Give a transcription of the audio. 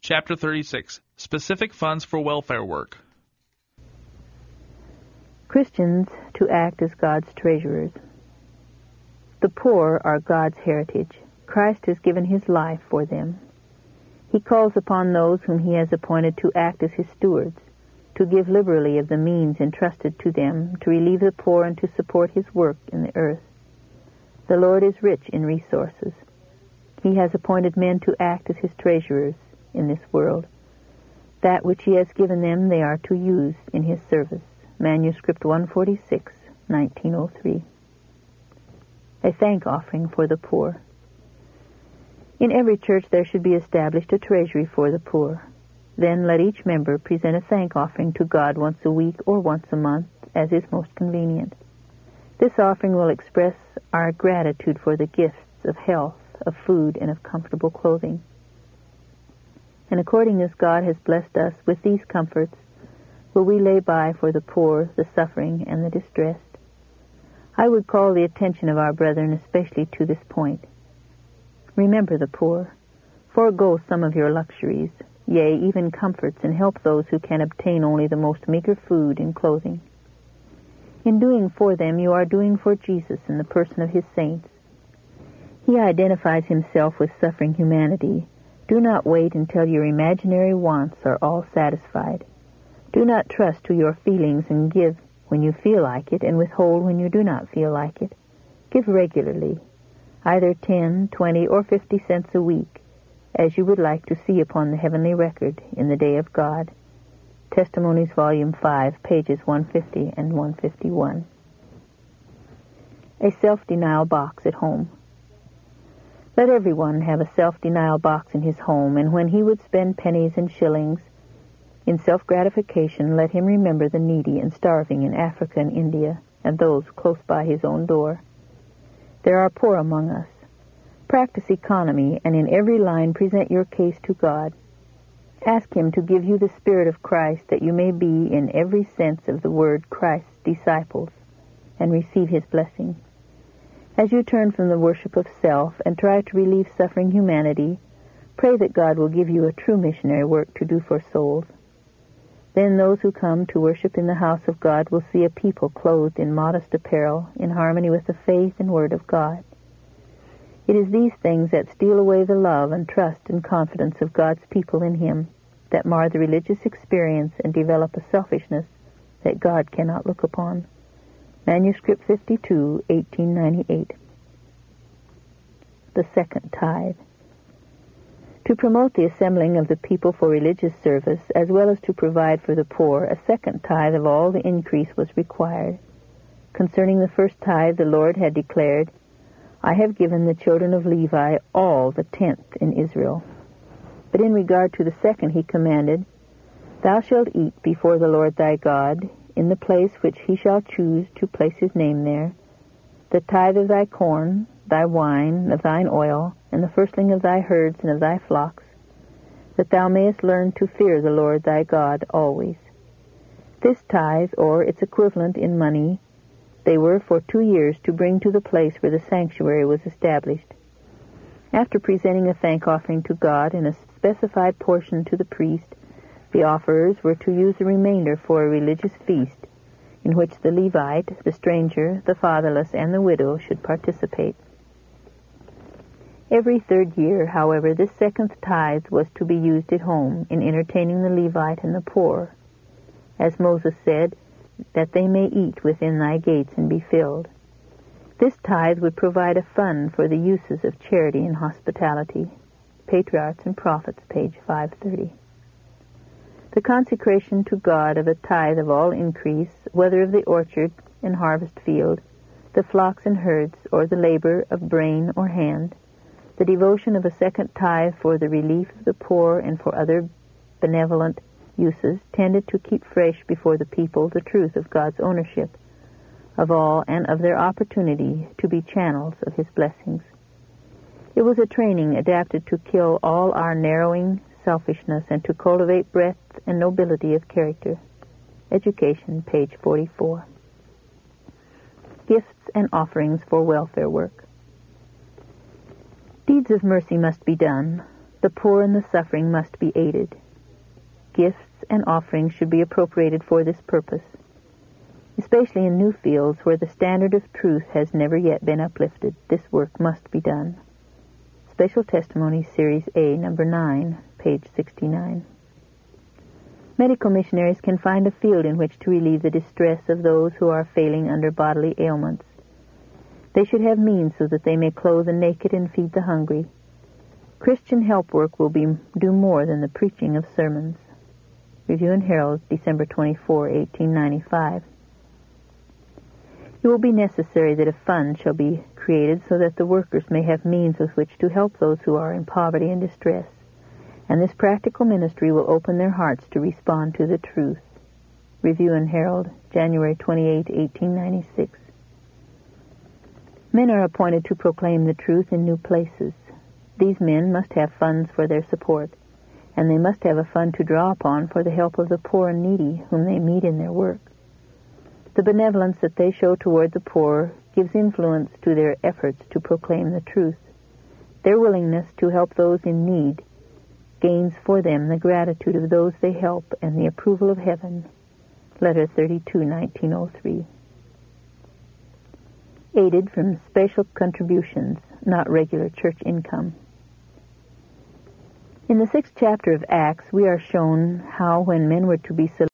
Chapter 36, Specific Funds for Welfare Work. Christians to act as God's treasurers. The poor are God's heritage. Christ has given his life for them. He calls upon those whom he has appointed to act as his stewards, to give liberally of the means entrusted to them, to relieve the poor and to support his work in the earth. The Lord is rich in resources. He has appointed men to act as his treasurers in this world. That which he has given them they are to use in his service. Manuscript 146, 1903. A thank offering for the poor. In every church there should be established a treasury for the poor. Then let each member present a thank offering to God once a week or once a month, as is most convenient. This offering will express our gratitude for the gifts of health, of food, and of comfortable clothing. And according as God has blessed us with these comforts, will we lay by for the poor, the suffering, and the distressed. I would call the attention of our brethren especially to this point. Remember the poor. Forego some of your luxuries, yea, even comforts, and help those who can obtain only the most meager food and clothing. In doing for them, you are doing for Jesus in the person of his saints. He identifies himself with suffering humanity. Do not wait until your imaginary wants are all satisfied. Do not trust to your feelings and give when you feel like it and withhold when you do not feel like it. Give regularly, either 10, 20, or 50 cents a week, as you would like to see upon the heavenly record in the day of God. Testimonies, Volume 5, pages 150 and 151. A self-denial box at home. Let everyone have a self-denial box in his home, and when he would spend pennies and shillings in self-gratification, let him remember the needy and starving in Africa and India, and those close by his own door. There are poor among us. Practice economy, and in every line present your case to God. Ask him to give you the Spirit of Christ, that you may be, in every sense of the word, Christ's disciples, and receive his blessing. As you turn from the worship of self and try to relieve suffering humanity, pray that God will give you a true missionary work to do for souls. Then those who come to worship in the house of God will see a people clothed in modest apparel, in harmony with the faith and word of God. It is these things that steal away the love and trust and confidence of God's people in him, that mar the religious experience and develop a selfishness that God cannot look upon. Manuscript 52, 1898. The second tithe. To promote the assembling of the people for religious service, as well as to provide for the poor, a second tithe of all the increase was required. Concerning the first tithe, the Lord had declared, I have given the children of Levi all the tenth in Israel. But in regard to the second he commanded, Thou shalt eat before the Lord thy God, in the place which he shall choose to place his name there, the tithe of thy corn, thy wine, of thine oil, and the firstling of thy herds and of thy flocks, that thou mayest learn to fear the Lord thy God always. This tithe, or its equivalent in money, they were for 2 years to bring to the place where the sanctuary was established. After presenting a thank offering to God and a specified portion to the priest, the offerers were to use the remainder for a religious feast, in which the Levite, the stranger, the fatherless, and the widow should participate. Every 3rd year, however, this second tithe was to be used at home in entertaining the Levite and the poor, as Moses said, that they may eat within thy gates and be filled. This tithe would provide a fund for the uses of charity and hospitality. Patriarchs and Prophets, page 530. The consecration to God of a tithe of all increase, whether of the orchard and harvest field, the flocks and herds, or the labor of brain or hand, the devotion of a second tithe for the relief of the poor and for other benevolent uses, tended to keep fresh before the people the truth of God's ownership of all and of their opportunity to be channels of his blessings. It was a training adapted to kill all our narrowing selfishness and to cultivate breadth and nobility of character. Education, page 44. Gifts and offerings for welfare work. Deeds of mercy must be done. The poor and the suffering must be aided. Gifts and offerings should be appropriated for this purpose, especially in new fields where the standard of truth has never yet been uplifted. This work must be done. Special Testimony, Series A, number 9, page 69. Medical missionaries can find a field in which to relieve the distress of those who are failing under bodily ailments. They should have means so that they may clothe the naked and feed the hungry. Christian help work will do more than the preaching of sermons. Review and Herald, December 24, 1895. It will be necessary that a fund shall be created so that the workers may have means with which to help those who are in poverty and distress, and this practical ministry will open their hearts to respond to the truth. Review and Herald, January 28, 1896. Men are appointed to proclaim the truth in new places. These men must have funds for their support, and they must have a fund to draw upon for the help of the poor and needy whom they meet in their work. The benevolence that they show toward the poor gives influence to their efforts to proclaim the truth. Their willingness to help those in need gains for them the gratitude of those they help and the approval of heaven. Letter 32, 1903. Aided from special contributions, not regular church income. In the 6th chapter of Acts, we are shown how when men were to be